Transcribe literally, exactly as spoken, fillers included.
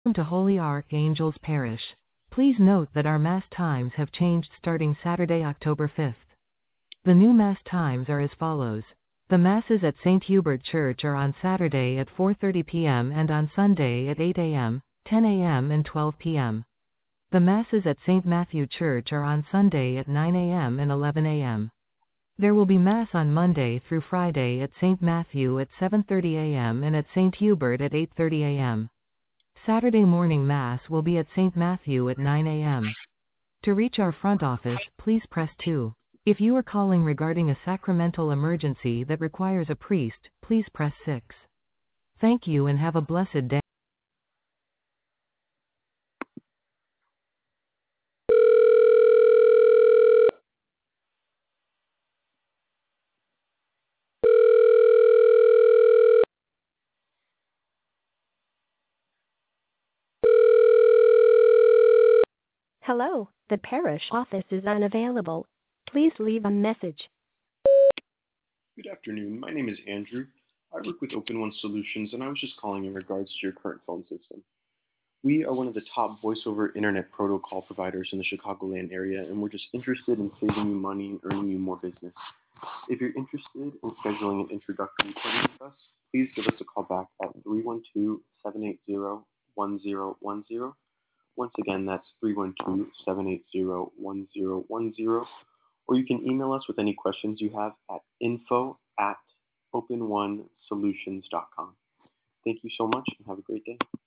Welcome to Holy Archangels Parish. Please note that our Mass times have changed starting Saturday, October fifth. The new Mass times are as follows. The Masses at Saint Hubert Church are on Saturday at four thirty p m and on Sunday at eight a m, ten a m and twelve p m The Masses at Saint Matthew Church are on Sunday at nine a m and eleven a m There will be Mass on Monday through Friday at Saint Matthew at seven thirty a m and at Saint Hubert at eight thirty a m Saturday morning Mass will be at Saint Matthew at nine a m To reach our front office, please press two. If you are calling regarding a sacramental emergency that requires a priest, please press six. Thank you and have a blessed day. Hello, the parish office is unavailable. Please leave a message. Good afternoon. My name is Andrew. I work with Open One Solutions, and I was just calling in regards to your current phone system. We are one of the top voice-over internet protocol providers in the Chicagoland area, and we're just interested in saving you money and earning you more business. If you're interested in scheduling an introductory appointment with us, please give us a call back at three one two, seven eight zero, one zero one zero. Once again, that's three one two, seven eight zero, one zero one zero. Or you can email us with any questions you have at info at open one solutions dot com. Thank you so much and have a great day.